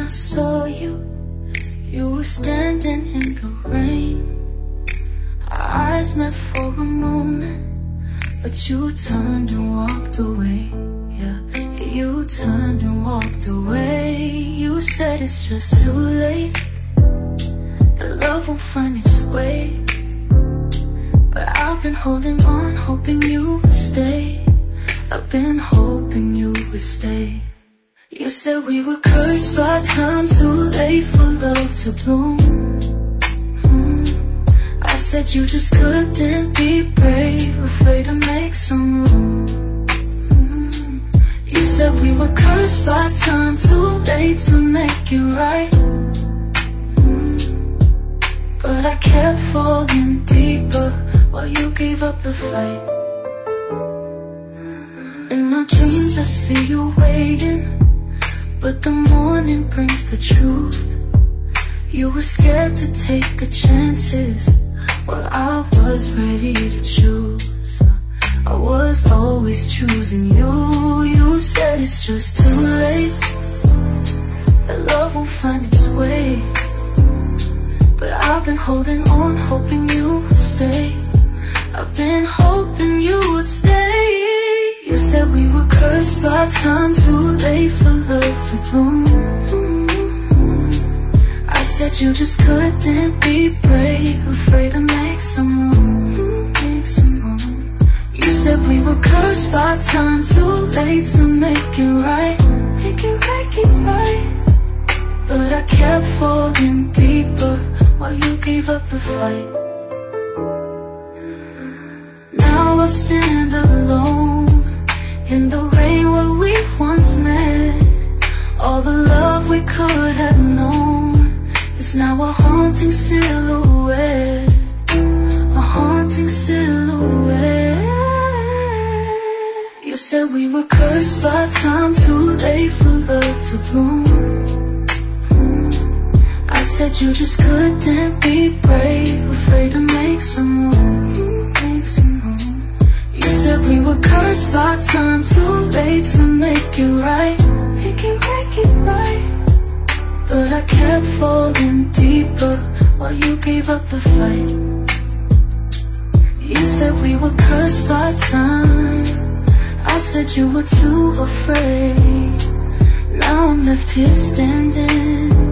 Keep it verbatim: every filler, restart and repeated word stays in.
I saw you, you were standing in the rain. Our eyes met for a moment, but you turned and walked away. Yeah, you turned and walked away. You said it's just too late, that love won't find its way. But I've been holding on, hoping you would stay. I've been hoping you would stay. You said we were cursed by time, too late for love to bloom. mm. I said you just couldn't be brave, afraid to make some room. mm. You said we were cursed by time, too late to make it right. mm. But I kept falling deeper while you gave up the fight. In my dreams I see you waiting, but the morning brings the truth. You were scared to take the chances, while I was ready to choose. I was always choosing you. You said it's just too late, that love won't find its way. But I've been holding on, hoping you would stay. I've been hoping you would stay. You said we were cursed by time, too late for love to bloom. I said you just couldn't be brave, afraid to make some room. Make some room. You said we were cursed by time, too late to make it right. Make it right, get right. But I kept falling deeper while you gave up the fight. Now I stand alone in the rain where we once met. All the love we could have known is now a haunting silhouette. A haunting silhouette. You said we were cursed by time, too late for love to bloom. mm. I said you just couldn't be brave, afraid to make some room. Make some room. You said we were cursed by time, too late to make it right. Make it right, get right. But I kept falling deeper while you gave up the fight. You said we were cursed by time, I said you were too afraid. Now I'm left here standing